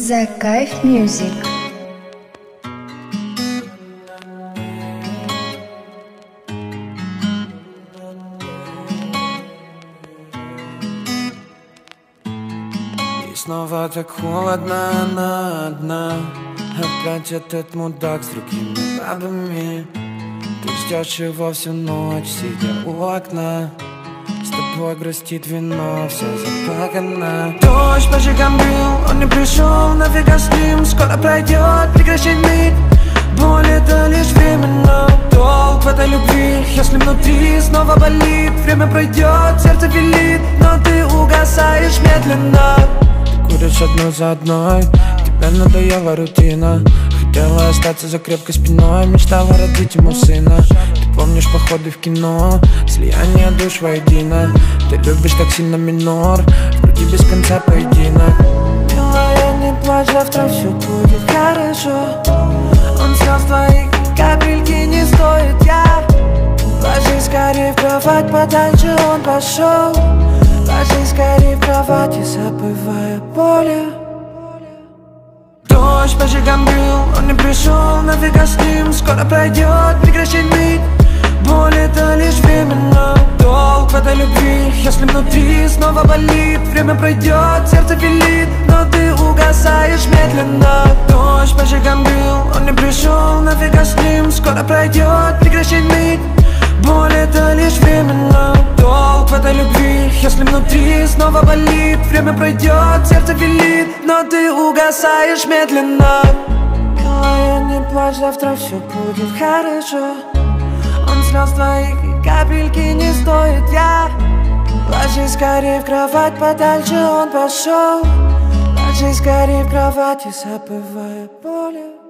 The Kayf Music. И снова так холодно, она одна. Опять этот мудак с другими бабами. Ты ждешь его всю ночь, сидя у окна. С тобой грустит вино, все заплакано. Дождь по щекам бил, он не пришел, нафига с ним. Скоро пройдет, прекращай ныть. Боль это лишь временно. Долг в этой любви, если внутри снова болит. Время пройдет, сердце велит, но ты угасаешь медленно. Ты куришь одну за одной, тебе надоела рутина. Хотела остаться за крепкой спиной, мечтала родить ему сына. Ты помнишь походы в кино, слияние душ воедино. Ты любишь так сильно минор, в груди без конца поединок. Милая, не плачь, завтра все будет хорошо. Он слез твоих капельки не стоит, я. Ложись скорее в кровать, подальше он пошел. Ложись скорее в кровати, забывая боли. Дождь по щекам бил, он не пришел, нафига с ним. Скоро пройдет, прекращай ныть. Боль это лишь временно. Долг в этой любви, если внутри снова болит. Время пройдет, сердце велит, но ты угасаешь медленно. Дождь по щекам бил, он не пришел, нафига с ним. Скоро пройдет, прекращай ныть. Боль это лишь временно. Долг в этой любви, если внутри снова болит. Время пройдет, сердце велит, но ты угасаешь медленно. Милая, не плачь, завтра все будет хорошо. Он слез твоих капельки не стоит, я. Ложись скорее в кровать, подальше он пошел. Ложись скорее в кровати, забывая боли.